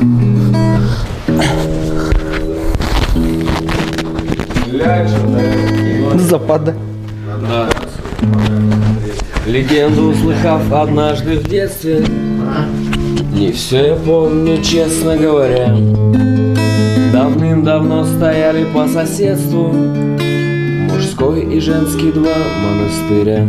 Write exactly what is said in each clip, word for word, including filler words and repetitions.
Запада. Да. Легенду услыхав однажды в детстве, не все я помню, честно говоря. Давным-давно стояли по соседству мужской и женский два монастыря.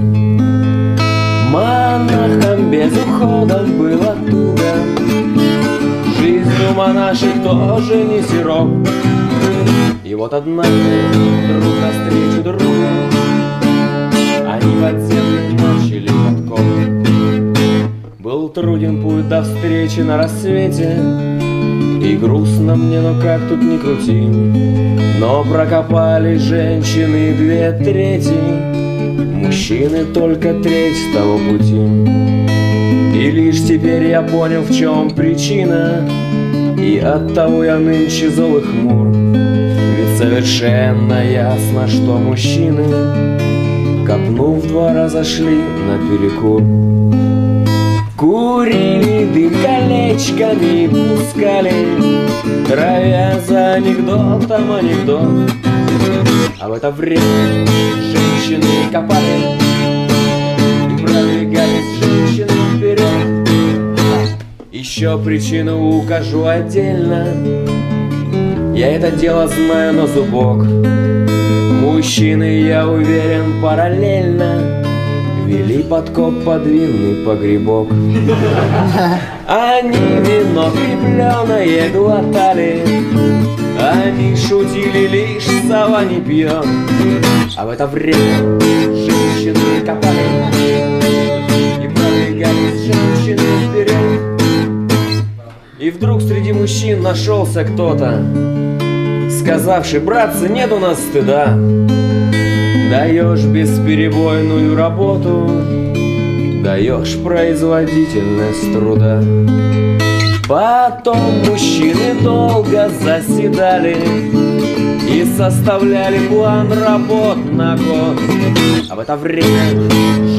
Монахам без ухода было туго, жизнь у монашек тоже не сироп. И вот однажды друг навстречу другу они подземной начали подкоп. Был труден путь до встречи на рассвете, и грустно мне, но как тут ни крути. Но прокопали женщины две трети, мужчины только треть того пути. И лишь теперь я понял, в чем причина, и оттого я нынче зол и хмур. Ведь совершенно ясно, что мужчины, копнув два раза, шли наперекур. Курили дым колечками, пускали, травя за анекдотом анекдот. А в это время женщины копали и продвигались женщины вперед. Еще причину укажу отдельно, я это дело знаю на зубок. Мужчины, я уверен, параллельно вели подкоп под винный погребок. Они вино крепленое глотали, они шутили, лишь сова не пьет. А в это время женщины копали и продвигались женщины вперед. И вдруг среди мужчин нашелся кто-то, сказавший: братцы, нет у нас стыда. Даешь бесперебойную работу, даешь производительность труда. Потом мужчины долго заседали и составляли план работ на год. А в это время